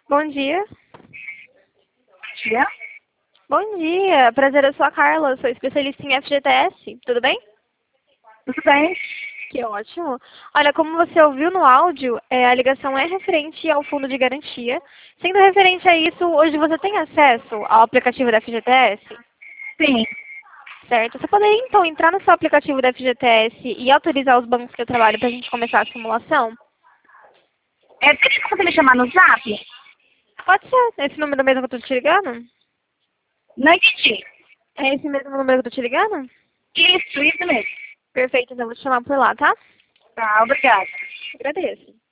Bom dia. Dia? Bom dia. Prazer, eu sou a Carla, sou especialista em FGTS. Tudo bem? Tudo bem? Que ótimo. Olha, como você ouviu no áudio, a ligação é referente ao fundo de garantia. Sendo referente a isso, hoje você tem acesso ao aplicativo da FGTS? Sim. Certo. Você poderia, então, entrar no seu aplicativo da FGTS e autorizar os bancos que eu trabalho para a gente começar a simulação? Tem como você me chamar no Zap? Pode ser. Esse número mesmo que eu estou te ligando? Não entendi. É esse mesmo número que eu estou te ligando? Isso mesmo. Perfeito, então eu vou te chamar por lá, tá? Tá, obrigada. Agradeço.